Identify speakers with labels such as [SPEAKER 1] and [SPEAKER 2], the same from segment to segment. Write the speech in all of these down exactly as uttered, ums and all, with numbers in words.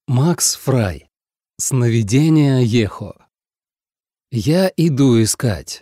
[SPEAKER 1] Макс Фрай. Сновидение Ехо. Я иду искать.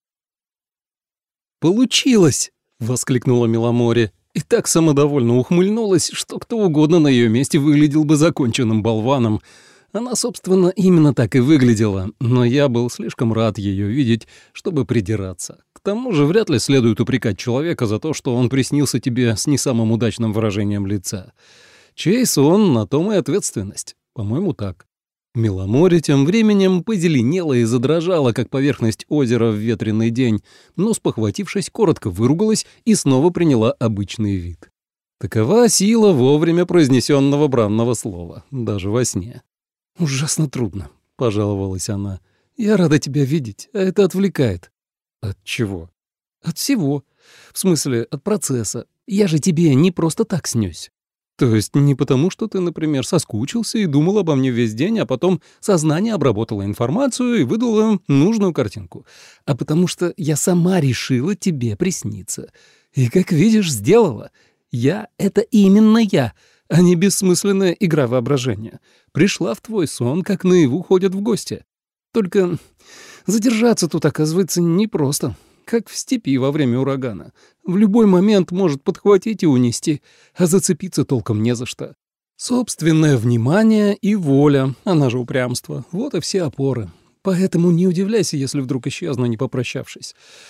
[SPEAKER 1] «Получилось!» — воскликнула Миломоре и так самодовольно ухмыльнулась, что кто угодно на ее месте выглядел бы законченным болваном. Она, собственно, именно так и выглядела, но я был слишком рад ее видеть, чтобы придираться. К тому же вряд ли следует упрекать человека за то, что он приснился тебе с не самым удачным выражением лица. Чей сон, на том и ответственность. По-моему, так. Миломоре тем временем позеленела и задрожала, как поверхность озера в ветреный день, но, спохватившись, коротко выругалась и снова приняла обычный вид. Такова сила вовремя произнесенного бранного слова, даже во сне. «Ужасно трудно», — пожаловалась она. «Я рада тебя видеть, а это отвлекает». «От чего?» «От всего. В смысле, от процесса. Я же тебе не просто так снюсь». «То есть не потому, что ты, например, соскучился и думал обо мне весь день, а потом сознание обработало информацию и выдало нужную картинку, а потому что я сама решила тебе присниться. И, как видишь, сделала. Я — это именно я, а не бессмысленная игра воображения. Пришла в твой сон, как наяву ходят в гости. Только задержаться тут, оказывается, непросто. Как в степи во время урагана. В любой момент может подхватить и унести, а зацепиться толком не за что. Собственное внимание и воля, она же упрямство, вот и все опоры. Поэтому не удивляйся, если вдруг исчезну, не попрощавшись.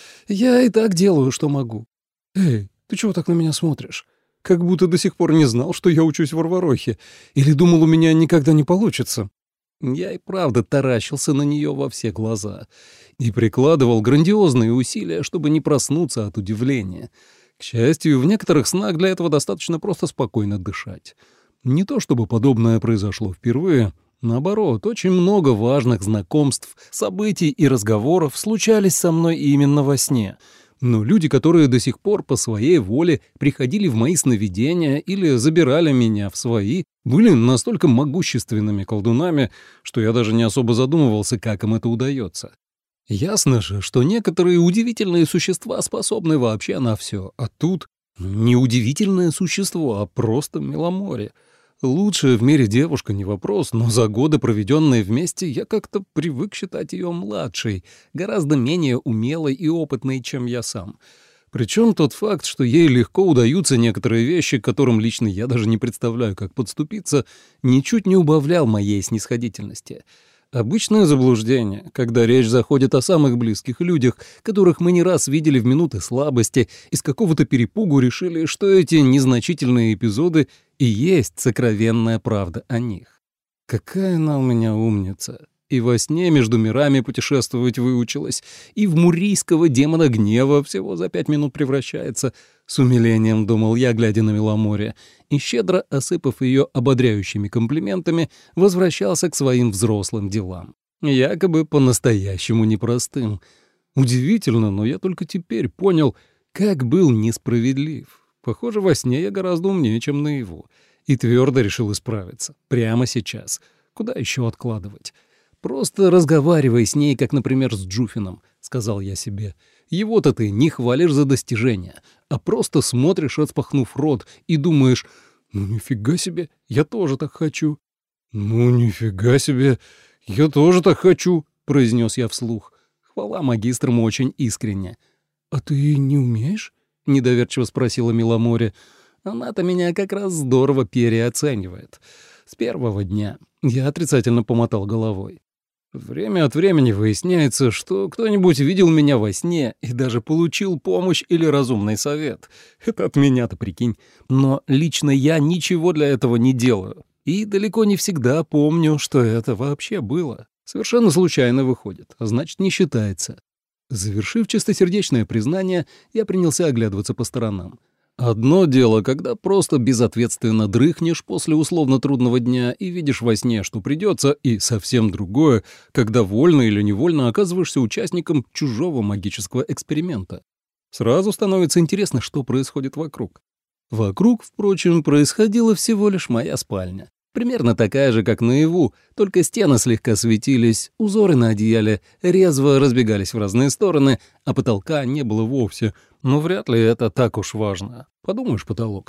[SPEAKER 1] Я и так делаю, что могу. Эй, ты чего так на меня смотришь? Как будто до сих пор не знал, что я учусь в Варварохе. Или думал, у меня никогда не получится. Я и правда таращился на нее во все глаза и прикладывал грандиозные усилия, чтобы не проснуться от удивления. К счастью, в некоторых снах для этого достаточно просто спокойно дышать. Не то чтобы подобное произошло впервые, наоборот, очень много важных знакомств, событий и разговоров случались со мной именно во сне. Но люди, которые до сих пор по своей воле приходили в мои сновидения или забирали меня в свои, были настолько могущественными колдунами, что я даже не особо задумывался, как им это удается. Ясно же, что некоторые удивительные существа способны вообще на все, а тут не удивительное существо, а просто Миломоре. Лучшая в мире девушка, не вопрос, но за годы, проведенные вместе, я как-то привык считать ее младшей, гораздо менее умелой и опытной, чем я сам. Причем тот факт, что ей легко удаются некоторые вещи, к которым лично я даже не представляю, как подступиться, ничуть не убавлял моей снисходительности. Обычное заблуждение, когда речь заходит о самых близких людях, которых мы не раз видели в минуты слабости, из какого-то перепугу решили, что эти незначительные эпизоды и есть сокровенная правда о них. Какая она у меня умница! И во сне между мирами путешествовать выучилась, и в мурийского демона гнева всего за пять минут превращается. С умилением думал я, глядя на Миломоре, и, щедро осыпав ее ободряющими комплиментами, возвращался к своим взрослым делам. Якобы по-настоящему непростым. Удивительно, но я только теперь понял, как был несправедлив. Похоже, во сне я гораздо умнее, чем наяву, и твердо решил исправиться. Прямо сейчас. Куда еще откладывать? «Просто разговаривай с ней, как, например, с Джуфином», — сказал я себе. «Его-то ты не хвалишь за достижения, а просто смотришь, распахнув рот, и думаешь, ну нифига себе, я тоже так хочу». «Ну нифига себе, я тоже так хочу», — произнес я вслух. Хвала магистрам очень искренне. «А ты не умеешь?» — недоверчиво спросила Миломоре. «Она-то меня как раз здорово переоценивает. С первого дня». Я отрицательно помотал головой. Время от времени выясняется, что кто-нибудь видел меня во сне и даже получил помощь или разумный совет. Это от меня-то, прикинь. Но лично я ничего для этого не делаю. И далеко не всегда помню, что это вообще было. Совершенно случайно выходит, а значит, не считается. Завершив чистосердечное признание, я принялся оглядываться по сторонам. Одно дело, когда просто безответственно дрыхнешь после условно трудного дня и видишь во сне, что придется, и совсем другое, когда вольно или невольно оказываешься участником чужого магического эксперимента. Сразу становится интересно, что происходит вокруг. Вокруг, впрочем, происходила всего лишь моя спальня. Примерно такая же, как наяву, только стены слегка светились, узоры на одеяле резво разбегались в разные стороны, а потолка не было вовсе. Но вряд ли это так уж важно. Подумаешь, потолок.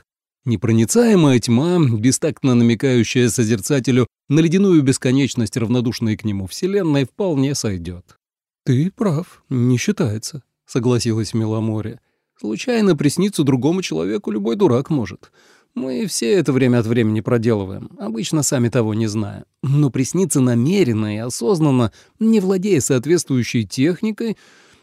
[SPEAKER 1] Непроницаемая тьма, бестактно намекающая созерцателю на ледяную бесконечность равнодушной к нему вселенной, вполне сойдет. «Ты прав, не считается», — согласилась Миломоре. «Случайно присниться другому человеку любой дурак может. Мы все это время от времени проделываем, обычно сами того не зная. Но присниться намеренно и осознанно, не владея соответствующей техникой...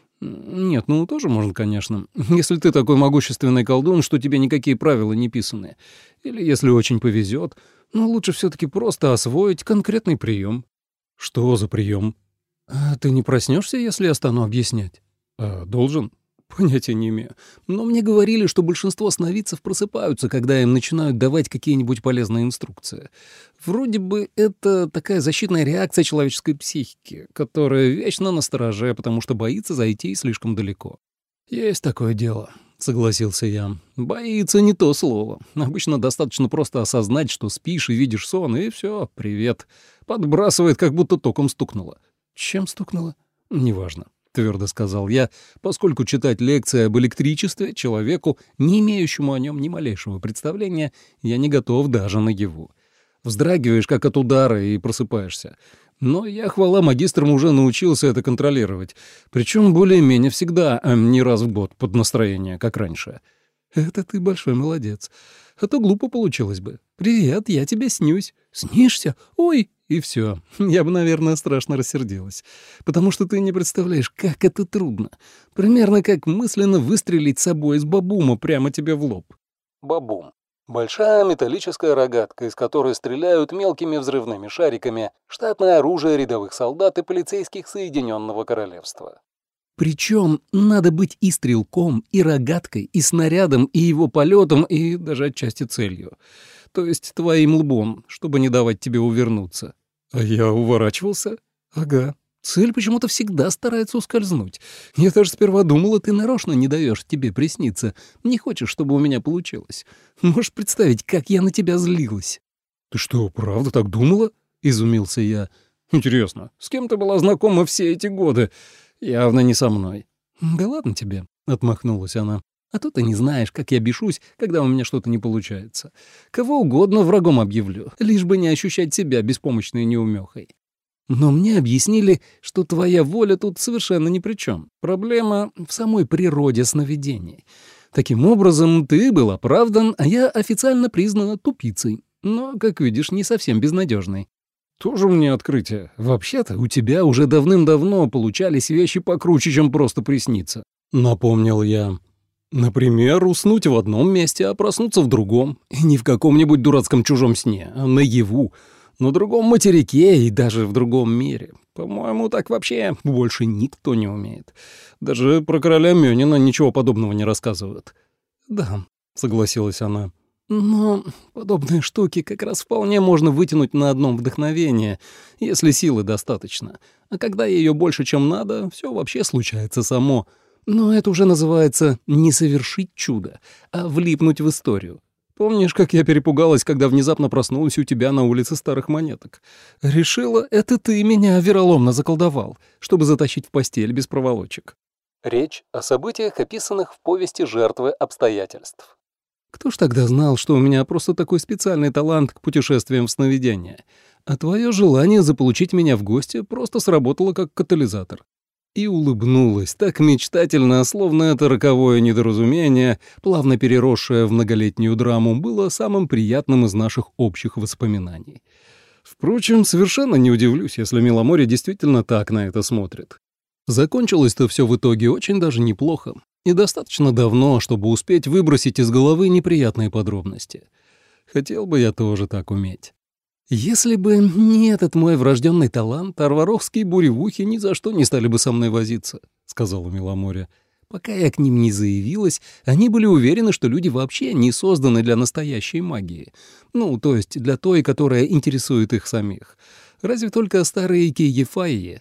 [SPEAKER 1] Нет, ну тоже можно, конечно, если ты такой могущественный колдун, что тебе никакие правила не писаны. Или если очень повезет, но лучше все-таки просто освоить конкретный прием». «Что за прием?» «А ты не проснешься, если я стану объяснять?» «А должен?» «Понятия не имею. Но мне говорили, что большинство сновидцев просыпаются, когда им начинают давать какие-нибудь полезные инструкции. Вроде бы это такая защитная реакция человеческой психики, которая вечно настороже, потому что боится зайти слишком далеко». «Есть такое дело», — согласился я. «Боится не то слово. Обычно достаточно просто осознать, что спишь и видишь сон, и все, привет. Подбрасывает, как будто током стукнуло». «Чем стукнуло?» «Неважно», — твердо сказал я, поскольку читать лекции об электричестве человеку, не имеющему о нем ни малейшего представления, я не готов даже наяву. Вздрагиваешь, как от удара, и просыпаешься. Но я, хвала магистрам, уже научился это контролировать, причем более-менее всегда, а не раз в год под настроение, как раньше. «Это ты большой молодец. А то глупо получилось бы. Привет, я тебе снюсь». «Снишься? Ой!» И все. Я бы, наверное, страшно рассердилась. Потому что ты не представляешь, как это трудно. Примерно как мысленно выстрелить собой из бабума прямо тебе в лоб. Бабум. Большая металлическая рогатка, из которой стреляют мелкими взрывными шариками, штатное оружие рядовых солдат и полицейских Соединенного Королевства. Причем надо быть и стрелком, и рогаткой, и снарядом, и его полетом, и даже отчасти целью. То есть твоим лбом, чтобы не давать тебе увернуться. А я уворачивался? Ага. Цель почему-то всегда старается ускользнуть. Я даже сперва думала, ты нарочно не даешь тебе присниться. Не хочешь, чтобы у меня получилось. Можешь представить, как я на тебя злилась. Ты что, правда так думала? Изумился я. Интересно, с кем ты была знакома все эти годы? Явно не со мной. Да ладно тебе, отмахнулась она. А то ты не знаешь, как я бешусь, когда у меня что-то не получается. Кого угодно врагом объявлю, лишь бы не ощущать себя беспомощной неумехой. Но мне объяснили, что твоя воля тут совершенно ни при чем. Проблема в самой природе сновидений. Таким образом, ты был оправдан, а я официально признана тупицей. Но, как видишь, не совсем безнадежной. Тоже мне открытие. Вообще-то у тебя уже давным-давно получались вещи покруче, чем просто присниться. Напомнил я. Например, уснуть в одном месте, а проснуться в другом. И не в каком-нибудь дурацком чужом сне, а наяву. На другом материке и даже в другом мире. По-моему, так вообще больше никто не умеет. Даже про короля Мёнина ничего подобного не рассказывают. «Да», — согласилась она. «Но подобные штуки как раз вполне можно вытянуть на одном вдохновение, если силы достаточно. А когда ее больше, чем надо, все вообще случается само. Но это уже называется не совершить чудо, а влипнуть в историю. Помнишь, как я перепугалась, когда внезапно проснулась у тебя на улице старых монеток? Решила, это ты меня вероломно заколдовал, чтобы затащить в постель без проволочек». Речь о событиях, описанных в повести «Жертвы обстоятельств». Кто ж тогда знал, что у меня просто такой специальный талант к путешествиям в сновидения? А твое желание заполучить меня в гости просто сработало как катализатор. И улыбнулась так мечтательно, словно это роковое недоразумение, плавно переросшее в многолетнюю драму, было самым приятным из наших общих воспоминаний. Впрочем, совершенно не удивлюсь, если Миломоре действительно так на это смотрит. Закончилось-то все в итоге очень даже неплохо. И достаточно давно, чтобы успеть выбросить из головы неприятные подробности. Хотел бы я тоже так уметь. Если бы не этот мой врожденный талант, арваровские буревухи ни за что не стали бы со мной возиться, — сказала Миломоре. Пока я к ним не заявилась, они были уверены, что люди вообще не созданы для настоящей магии. Ну, то есть для той, которая интересует их самих. Разве только старые Кейефайи.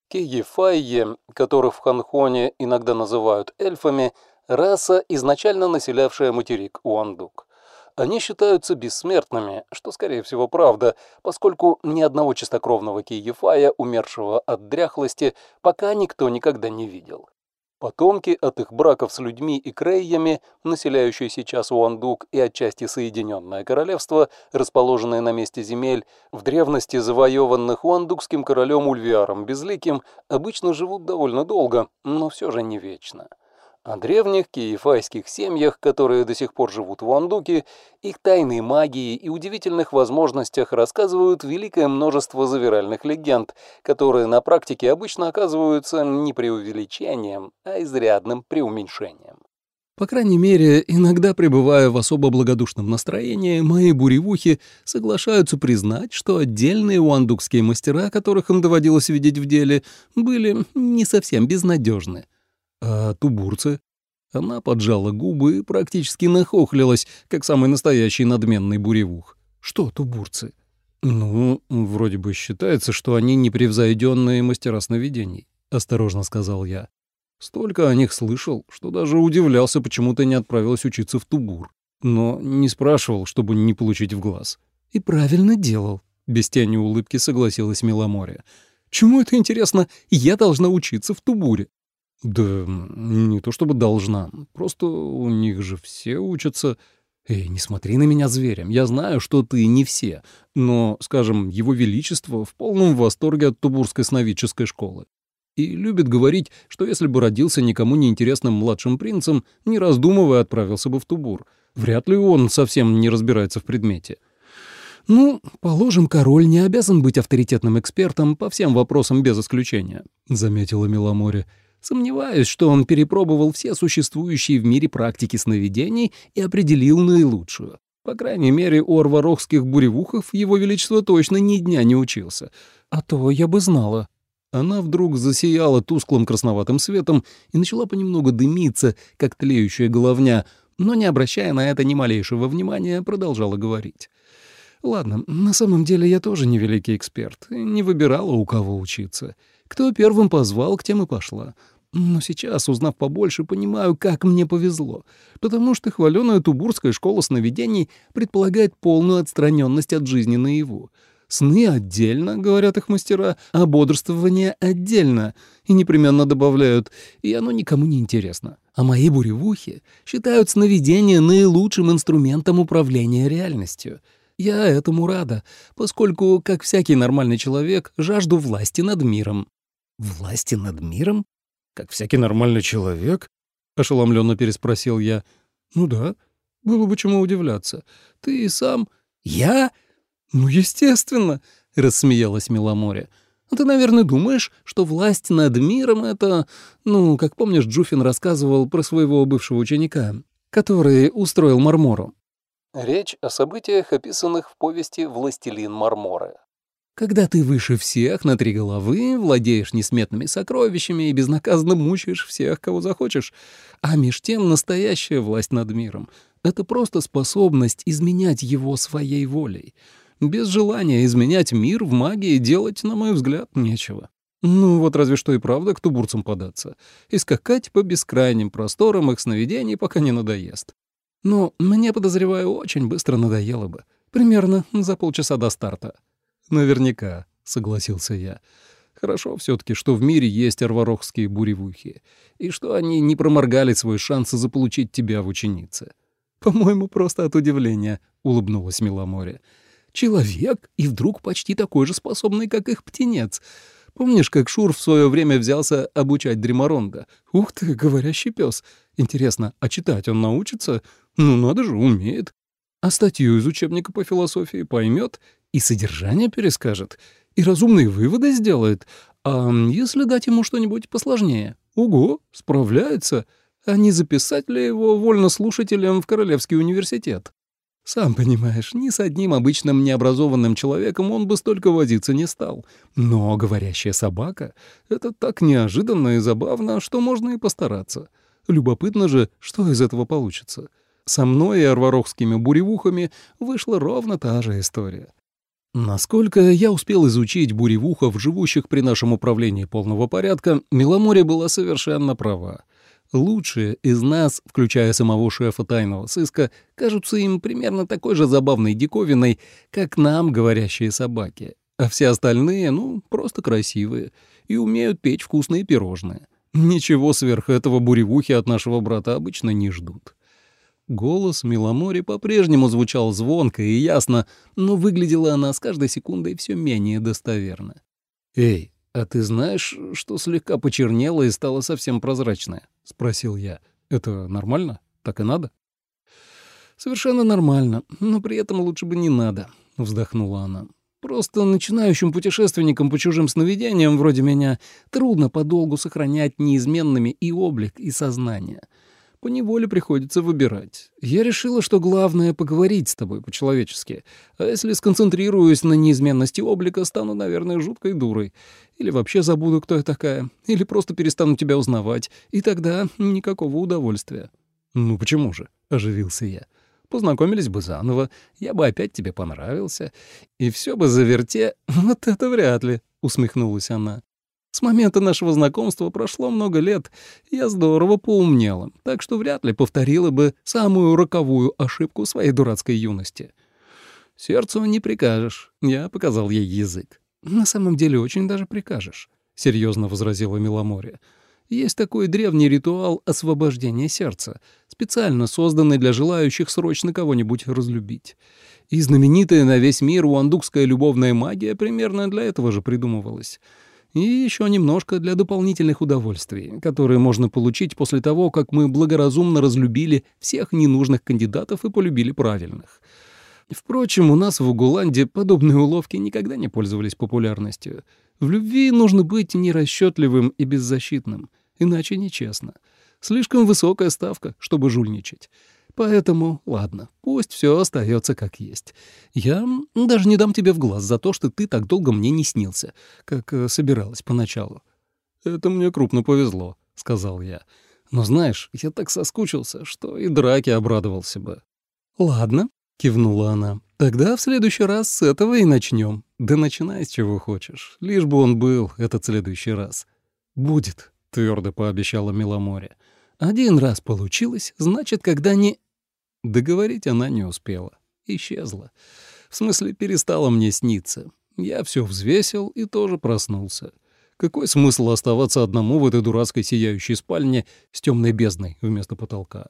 [SPEAKER 1] Кейефайи, которых в Ханхоне иногда называют эльфами, раса, изначально населявшая материк Уандук. Они считаются бессмертными, что, скорее всего, правда, поскольку ни одного чистокровного Кейефая, умершего от дряхлости, пока никто никогда не видел. Потомки от их браков с людьми и крейями, населяющие сейчас Уандук и отчасти Соединенное Королевство, расположенное на месте земель, в древности завоеванных уандукским королем Ульвиаром Безликим, обычно живут довольно долго, но все же не вечно. О древних киефайских семьях, которые до сих пор живут в Уандуке, их тайной магии и удивительных возможностях рассказывают великое множество завиральных легенд, которые на практике обычно оказываются не преувеличением, а изрядным преуменьшением. По крайней мере, иногда, пребывая в особо благодушном настроении, мои буревухи соглашаются признать, что отдельные уандукские мастера, которых им доводилось видеть в деле, были не совсем безнадежны. А тубурцы? Она поджала губы и практически нахохлилась, как самый настоящий надменный буревух. Что тубурцы? Ну, вроде бы считается, что они непревзойденные мастера сновидений, осторожно сказал я. Столько о них слышал, что даже удивлялся, почему ты не отправилась учиться в Тубур. Но не спрашивал, чтобы не получить в глаз. И правильно делал, без тени улыбки согласилась Миломорья. Чему это интересно, я должна учиться в Тубуре? Да не то чтобы должна, просто у них же все учатся. Эй, не смотри на меня зверем, я знаю, что ты не все, но, скажем, его величество в полном восторге от Тубурской сновидческой школы. И любит говорить, что если бы родился никому неинтересным младшим принцем, не раздумывая отправился бы в Тубур. Вряд ли он совсем не разбирается в предмете. «Ну, положим, король не обязан быть авторитетным экспертом по всем вопросам без исключения», — заметила Миломорья. «Сомневаюсь, что он перепробовал все существующие в мире практики сновидений и определил наилучшую. По крайней мере, у арварохских буревухов его величество точно ни дня не учился. А то я бы знала». Она вдруг засияла тусклым красноватым светом и начала понемногу дымиться, как тлеющая головня, но, не обращая на это ни малейшего внимания, продолжала говорить. «Ладно, на самом деле я тоже не великий эксперт, не выбирала, у кого учиться. Кто первым позвал, к тем и пошла. Но сейчас, узнав побольше, понимаю, как мне повезло, потому что хваленая Тубурская школа сновидений предполагает полную отстраненность от жизни наяву. Сны отдельно, говорят их мастера, а бодрствование отдельно, и непременно добавляют, и оно никому не интересно. А мои буревухи считают сновидение наилучшим инструментом управления реальностью. Я этому рада, поскольку, как всякий нормальный человек, жажду власти над миром». «Власти над миром? Как всякий нормальный человек?» — ошеломленно переспросил я. «Ну да, было бы чему удивляться. Ты и сам...» «Я?» «Ну, естественно», — рассмеялась Миломорья. «Ты, наверное, думаешь, что власть над миром — это... Ну, как помнишь, Джуфин рассказывал про своего бывшего ученика, который устроил Мармору». Речь о событиях, описанных в повести «Властелин Марморы». Когда ты выше всех на три головы, владеешь несметными сокровищами и безнаказанно мучаешь всех, кого захочешь. А меж тем настоящая власть над миром — это просто способность изменять его своей волей. Без желания изменять мир в магии делать, на мой взгляд, нечего. Ну вот разве что и правда к тубурцам податься и скакать по бескрайним просторам их сновидений, пока не надоест. Но мне, подозреваю, очень быстро надоело бы. Примерно за полчаса до старта. «Наверняка», — согласился я. «Хорошо все-таки, что в мире есть арварохские буревухи, и что они не проморгали свой шанс заполучить тебя в ученице». «По-моему, просто от удивления», — улыбнулась Миломорья. «Человек, и вдруг почти такой же способный, как их птенец. Помнишь, как Шур в свое время взялся обучать Дримаронда? Ух ты, говорящий пес. Интересно, а читать он научится? Ну, надо же, умеет. А статью из учебника по философии поймет и содержание перескажет, и разумные выводы сделает. А если дать ему что-нибудь посложнее? Ого, справляется. А не записать ли его вольнослушателем в Королевский университет? Сам понимаешь, ни с одним обычным необразованным человеком он бы столько возиться не стал. Но говорящая собака — это так неожиданно и забавно, что можно и постараться. Любопытно же, что из этого получится. Со мной и арварохскими буревухами вышла ровно та же история. Насколько я успел изучить буревухов, живущих при нашем управлении полного порядка, Миломорья была совершенно права. Лучшие из нас, включая самого шефа тайного сыска, кажутся им примерно такой же забавной диковиной, как нам говорящие собаки. А все остальные, ну, просто красивые и умеют печь вкусные пирожные. Ничего сверх этого буревухи от нашего брата обычно не ждут. Голос Миломори по-прежнему звучал звонко и ясно, но выглядела она с каждой секундой все менее достоверно. «Эй, а ты знаешь, что слегка почернела и стала совсем прозрачная?» — спросил я. «Это нормально? Так и надо?» «Совершенно нормально, но при этом лучше бы не надо», — вздохнула она. «Просто начинающим путешественникам по чужим сновидениям вроде меня трудно подолгу сохранять неизменными и облик, и сознание. Поневоле приходится выбирать. Я решила, что главное — поговорить с тобой по-человечески. А если сконцентрируюсь на неизменности облика, стану, наверное, жуткой дурой. Или вообще забуду, кто я такая. Или просто перестану тебя узнавать. И тогда никакого удовольствия». «Ну почему же?» — оживился я. «Познакомились бы заново, я бы опять тебе понравился. И все бы заверте...» «Вот это вряд ли», — усмехнулась она. «С момента нашего знакомства прошло много лет, я здорово поумнела, так что вряд ли повторила бы самую роковую ошибку своей дурацкой юности». «Сердцу не прикажешь», — я показал ей язык. «На самом деле очень даже прикажешь», — серьезно возразила Миломори. «Есть такой древний ритуал освобождения сердца, специально созданный для желающих срочно кого-нибудь разлюбить. И знаменитая на весь мир уандукская любовная магия примерно для этого же придумывалась. И еще немножко для дополнительных удовольствий, которые можно получить после того, как мы благоразумно разлюбили всех ненужных кандидатов и полюбили правильных. Впрочем, у нас в Угуланде подобные уловки никогда не пользовались популярностью. В любви нужно быть нерасчетливым и беззащитным, иначе нечестно. Слишком высокая ставка, чтобы жульничать. Поэтому, ладно, пусть все остается как есть. Я даже не дам тебе в глаз за то, что ты так долго мне не снился, как э, собиралась поначалу». «Это мне крупно повезло», — сказал я. «Но знаешь, я так соскучился, что и драке обрадовался бы». «Ладно», — кивнула она, — «тогда в следующий раз с этого и начнем. Да начинай с чего хочешь, лишь бы он был, этот следующий раз». «Будет», — твердо пообещала Миломори. «Один раз получилось, значит, когда не...» Договорить она не успела. Исчезла. В смысле, перестала мне сниться. Я все взвесил и тоже проснулся. Какой смысл оставаться одному в этой дурацкой сияющей спальне с темной бездной вместо потолка?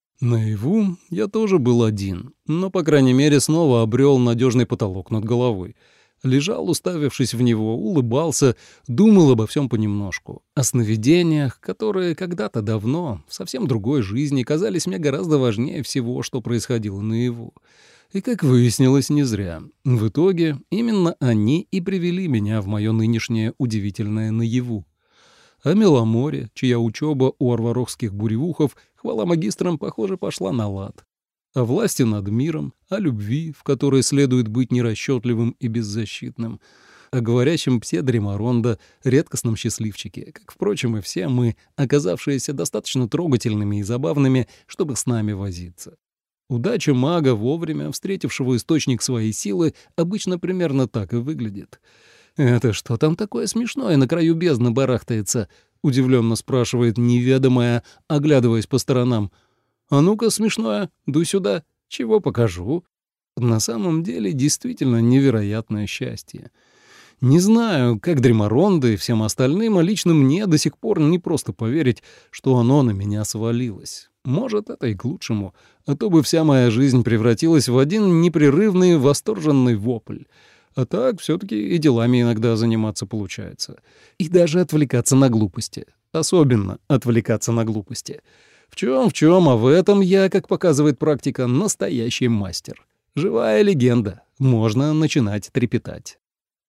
[SPEAKER 1] Наяву я тоже был один, но, по крайней мере, снова обрел надежный потолок над головой. Лежал, уставившись в него, улыбался, думал обо всем понемножку. О сновидениях, которые когда-то давно, в совсем другой жизни, казались мне гораздо важнее всего, что происходило наяву. И, как выяснилось, не зря. В итоге именно они и привели меня в мое нынешнее удивительное наяву. А Миломори, чья учеба у арварохских буревухов, хвала магистрам, похоже, пошла на лад. О власти над миром, о любви, в которой следует быть нерасчетливым и беззащитным, о говорящем псе Дримаронда, редкостном счастливчике, как, впрочем, и все мы, оказавшиеся достаточно трогательными и забавными, чтобы с нами возиться. Удача мага, вовремя встретившего источник своей силы, обычно примерно так и выглядит. «Это что там такое смешное на краю бездны барахтается?» — удивленно спрашивает неведомая, оглядываясь по сторонам. «А ну-ка, смешное, дуй сюда, чего покажу». На самом деле действительно невероятное счастье. Не знаю, как Дримаронда и всем остальным, а лично мне до сих пор не просто поверить, что оно на меня свалилось. Может, это и к лучшему, а то бы вся моя жизнь превратилась в один непрерывный восторженный вопль. А так все-таки и делами иногда заниматься получается. И даже отвлекаться на глупости. Особенно отвлекаться на глупости. В чем, в чем, а в этом я, как показывает практика, настоящий мастер. Живая легенда. Можно начинать трепетать.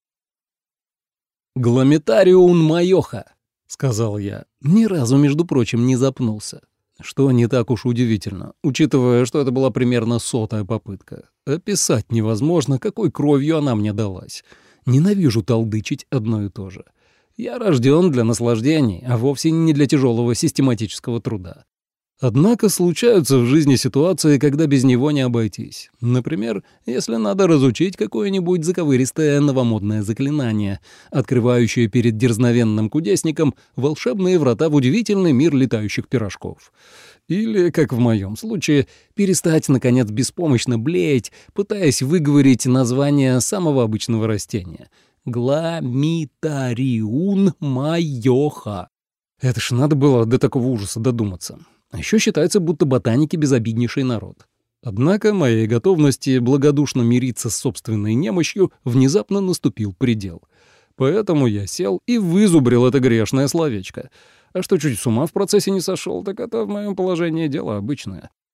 [SPEAKER 1] «Гламетариун Майоха», — сказал я. Ни разу, между прочим, не запнулся. Что не так уж удивительно, учитывая, что это была примерно сотая попытка. Описать невозможно, какой кровью она мне далась. Ненавижу толдычить одно и то же. Я рожден для наслаждений, а вовсе не для тяжелого систематического труда. Однако случаются в жизни ситуации, когда без него не обойтись. Например, если надо разучить какое-нибудь заковыристое новомодное заклинание, открывающее перед дерзновенным кудесником волшебные врата в удивительный мир летающих пирожков. Или, как в моем случае, перестать, наконец, беспомощно блеять, пытаясь выговорить название самого обычного растения — Гламитариун Майоха. Это ж надо было до такого ужаса додуматься. А еще считается, будто ботаники безобиднейший народ. Однако моей готовности благодушно мириться с собственной немощью внезапно наступил предел. Поэтому я сел и вызубрил это грешное словечко. А что чуть с ума в процессе не сошел, так это в моем положении дело обычное.